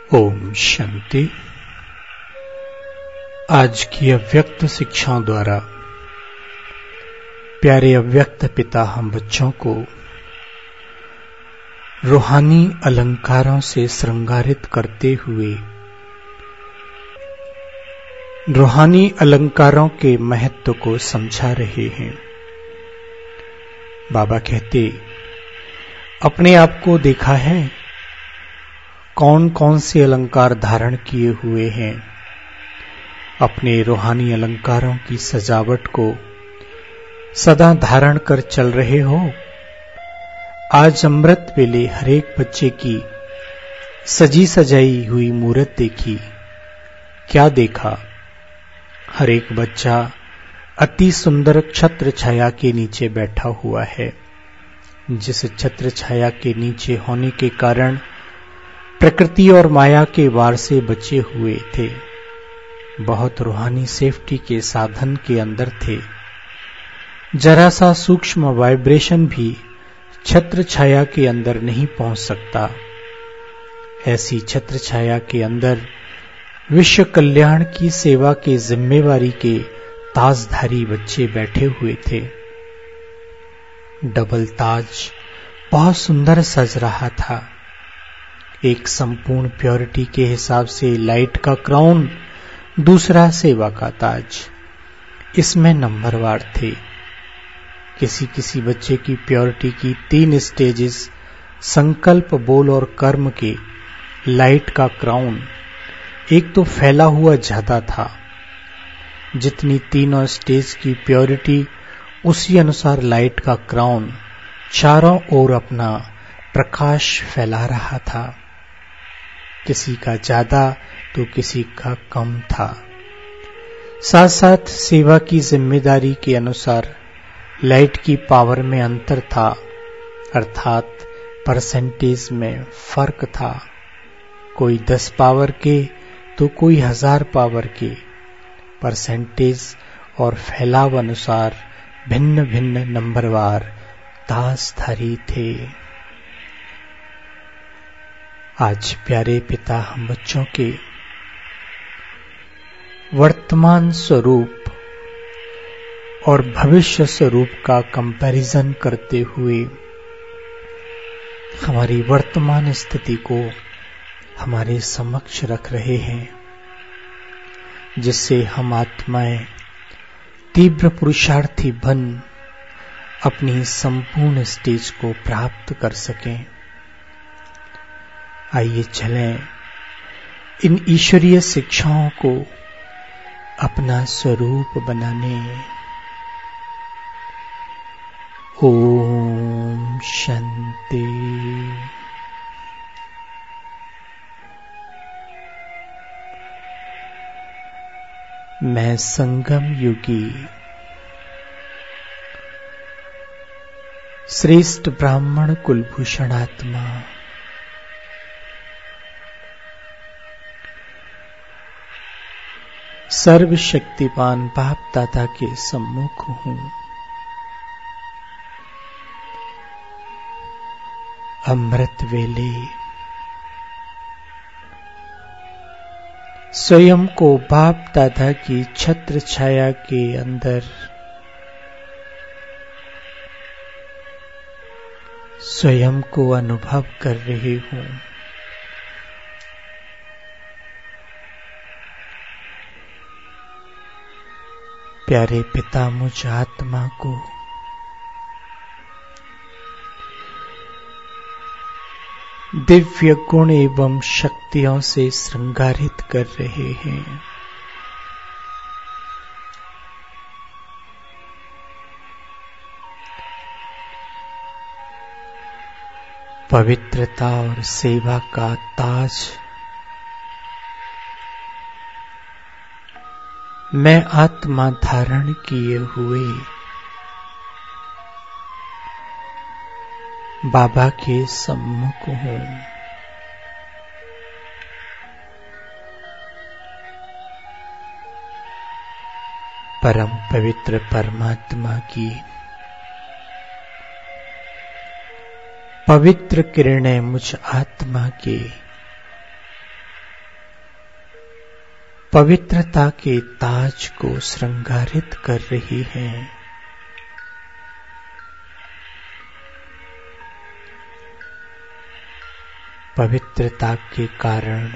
ओम शांति। आज की अव्यक्त शिक्षाओं द्वारा प्यारे अव्यक्त पिता हम बच्चों को रूहानी अलंकारों से श्रृंगारित करते हुए रूहानी अलंकारों के महत्व को समझा रहे हैं। बाबा कहते, अपने आप को देखा है कौन कौन से अलंकार धारण किए हुए हैं। अपने रूहानी अलंकारों की सजावट को सदा धारण कर चल रहे हो। आज अमृत वेले हरेक बच्चे की सजी सजाई हुई मूर्त देखी। क्या देखा? हरेक बच्चा अति सुंदर छत्र छाया के नीचे बैठा हुआ है। जिस छत्र छाया के नीचे होने के कारण प्रकृति और माया के वार से बचे हुए थे। बहुत रूहानी सेफ्टी के साधन के अंदर थे। जरा सा सूक्ष्म वाइब्रेशन भी छत्र छाया के अंदर नहीं पहुंच सकता। ऐसी छत्र छाया के अंदर विश्व कल्याण की सेवा के जिम्मेवारी के ताजधारी बच्चे बैठे हुए थे। डबल ताज बहुत सुंदर सज रहा था। एक संपूर्ण प्योरिटी के हिसाब से लाइट का क्राउन, दूसरा सेवा का ताज। इसमें नंबरवार थे। किसी किसी बच्चे की प्योरिटी की 3 स्टेजेस, संकल्प, बोल और कर्म के लाइट का क्राउन एक तो फैला हुआ ज्यादा था। जितनी तीनों स्टेज की प्योरिटी उसी अनुसार लाइट का क्राउन चारों ओर अपना प्रकाश फैला रहा था। किसी का ज्यादा तो किसी का कम था। साथ साथ सेवा की जिम्मेदारी के अनुसार लाइट की पावर में अंतर था, अर्थात परसेंटेज में फर्क था। कोई 10 पावर के तो कोई 1000 पावर के। परसेंटेज और फैलाव अनुसार भिन्न भिन्न नंबरवार ताजधारी थे। आज प्यारे पिता हम बच्चों के वर्तमान स्वरूप और भविष्य स्वरूप का कंपैरिजन करते हुए हमारी वर्तमान स्थिति को हमारे समक्ष रख रहे हैं, जिससे हम आत्माएं तीव्र पुरुषार्थी बन अपनी संपूर्ण स्टेज को प्राप्त कर सकें। आइए चलें इन ईश्वरीय शिक्षाओं को अपना स्वरूप बनाने। ओम शांति। मैं संगम युगी श्रेष्ठ ब्राह्मण कुलभूषण आत्मा सर्वशक्तिमान बाप दादा के सम्मुख हूं। अमृत वेले स्वयं को बाप दादा की छत्र छाया के अंदर स्वयं को अनुभव कर रही हूं। प्यारे पिता मुझ आत्मा को दिव्य गुण एवं शक्तियों से श्रृंगारित कर रहे हैं। पवित्रता और सेवा का ताज मैं आत्मा धारण किए हुए बाबा के सम्मुख हूं। परम पवित्र परमात्मा की पवित्र किरणें मुझ आत्मा के पवित्रता के ताज को श्रृंगारित कर रही हैं। पवित्रता के कारण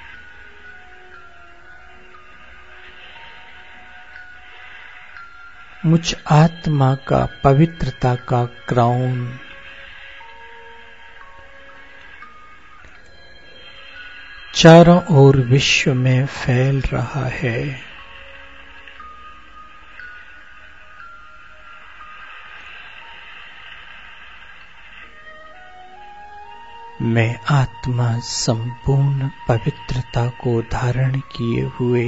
मुझ आत्मा का पवित्रता का क्राउन चारों ओर विश्व में फैल रहा है। मैं आत्मा संपूर्ण पवित्रता को धारण किए हुए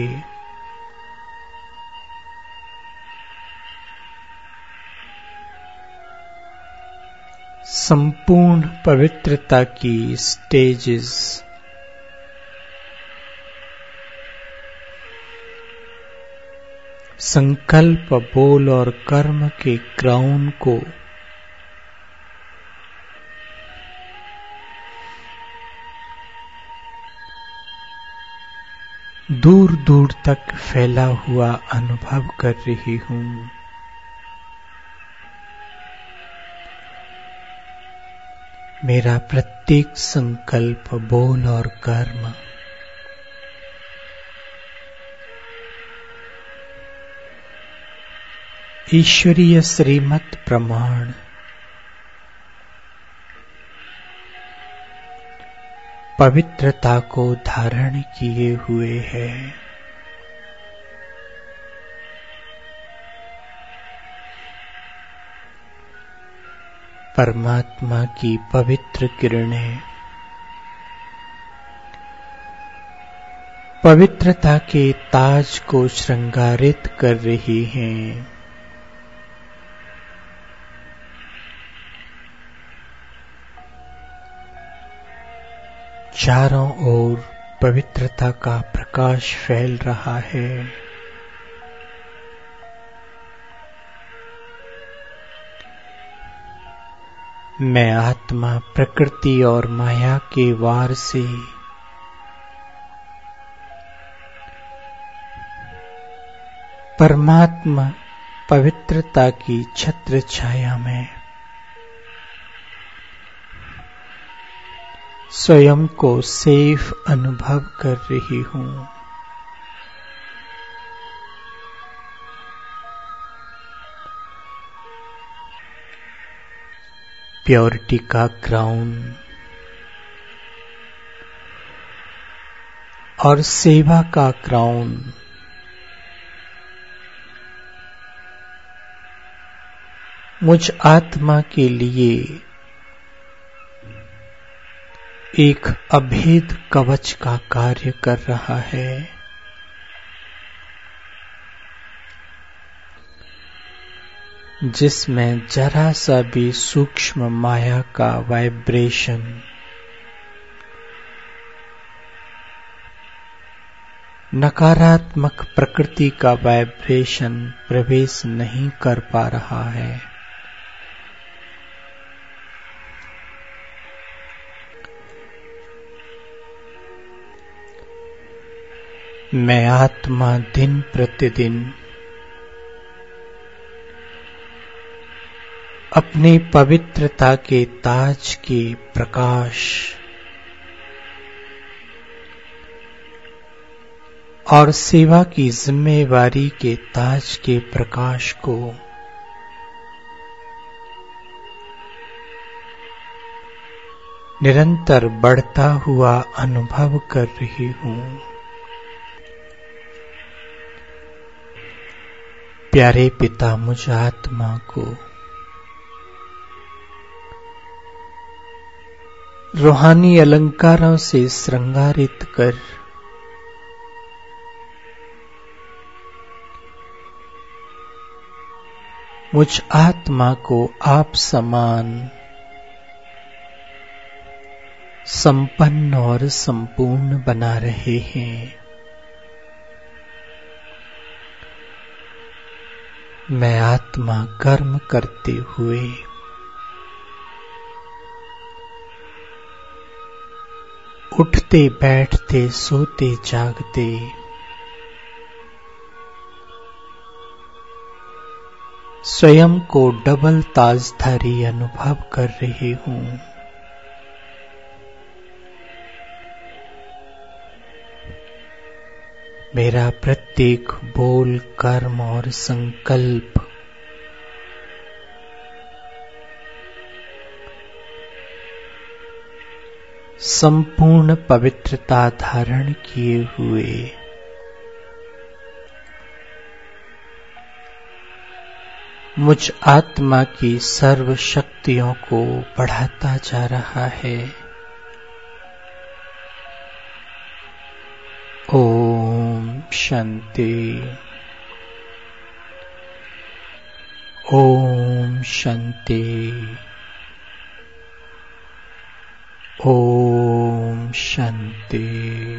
संपूर्ण पवित्रता की स्टेजेस संकल्प, बोल और कर्म के क्राउन को दूर दूर तक फैला हुआ अनुभव कर रही हूं। मेरा प्रत्येक संकल्प, बोल और कर्म ईश्वरीय श्रीमत प्रमाण पवित्रता को धारण किए हुए है। परमात्मा की पवित्र किरणें पवित्रता के ताज को श्रृंगारित कर रही हैं। चारों ओर पवित्रता का प्रकाश फैल रहा है। मैं आत्मा प्रकृति और माया के वार से परमात्मा पवित्रता की छत्र छाया में स्वयं को सेफ अनुभव कर रही हूं। प्योरिटी का क्राउन और सेवा का क्राउन मुझ आत्मा के लिए एक अभेद कवच का कार्य कर रहा है। जिसमें जरा सा भी सूक्ष्म माया का वाइब्रेशन नकारात्मक प्रकृति का वाइब्रेशन प्रवेश नहीं कर पा रहा है। मैं आत्मा दिन प्रतिदिन अपनी पवित्रता के ताज के प्रकाश और सेवा की जिम्मेवारी के ताज के प्रकाश को निरंतर बढ़ता हुआ अनुभव कर रही हूं। प्यारे पिता मुझ आत्मा को रूहानी अलंकारों से श्रृंगारित कर मुझ आत्मा को आप समान संपन्न और संपूर्ण बना रहे हैं। मैं आत्मा कर्म करते हुए उठते बैठते सोते जागते स्वयं को डबल ताजधारी अनुभव कर रही हूं। मेरा प्रत्येक बोल, कर्म और संकल्प संपूर्ण पवित्रता धारण किए हुए मुझ आत्मा की सर्व शक्तियों को बढ़ाता जा रहा है। ओम शांति। ओम शांति। ओम शांति।